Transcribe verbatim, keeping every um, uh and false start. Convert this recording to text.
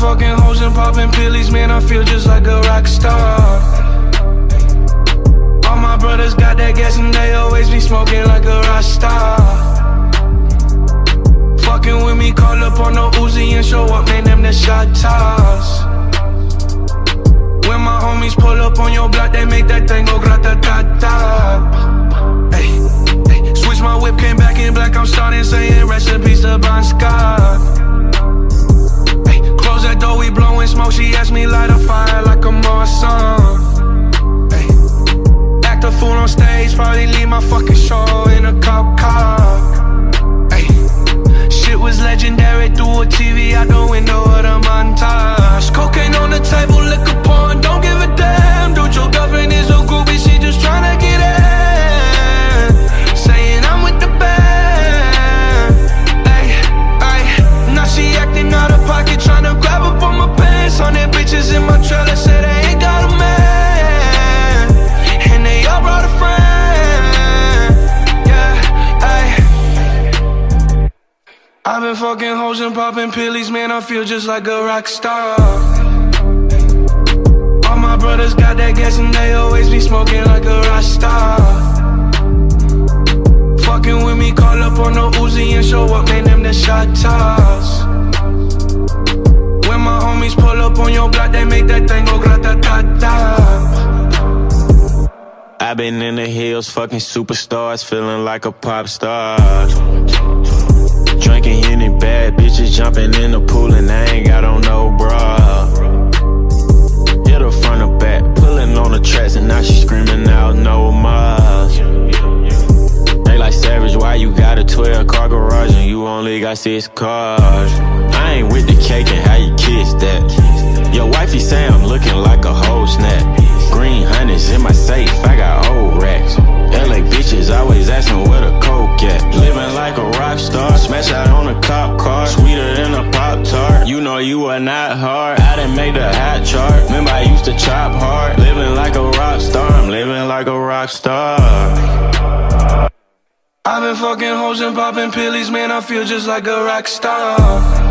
fucking hoes and popping pillies, man, I feel just like a rock star. All my brothers got that gas and they always be smoking like a rock star. Fucking with me, call up on the Uzi and show up, man, them the shot toss. When my homies pull up on your block, they make that thing go grata-ta-ta. Ay, ay, switch my whip, came back in black, I'm starting saying recipes to Bon Scott. Ay, close that door, we blowing smoke, she asked me light a fire like a Marsan. Ay, act a fool on stage, probably leave my fucking show in a cop car. Ay, shit was legendary through a T V out the window of the montage. Cocaine on the table, liquor porn, don't give a damn. Dude, your girlfriend is a groupie, she just tryna get in. Saying I'm with the band. Ay, ay, now she acting out of pocket, tryna grab up on my pants. Hundred bitches in my trailer, say they ain't got a man, and they all brought a friend. Yeah, ay. I've been fucking hoes and popping pillies, man, I feel just like a rock star. All my brothers got that gas and they always be smoking like a rock star. Fucking with me, call up on the Uzi and show up, man, them the shot toss. When my homies pull up on your block, they make that thing go grata-ta-ta. I've been in the hills, fucking superstars, feeling like a pop star. Drinking Henny, bad bitches jumping in the pool and I ain't got on no bra. Hit her front or back, pulling on the tracks and now she screaming out no more. They like Savage, why you got a twelve car garage and you only got six cars? I ain't with the cake and how you kiss that. Your wifey say I'm looking like a whole snap. Green hundreds in my safe, I got old racks. L A bitches always asking where the coke at. Living like a rock star, smash out on a cop car, sweeter than a Pop-Tart. You know you are not hard, I done made the hot chart. Remember I used to chop hard. Living like a rock star, I'm living like a rock star. I've been fucking hoes and popping pillies, man, I feel just like a rock star.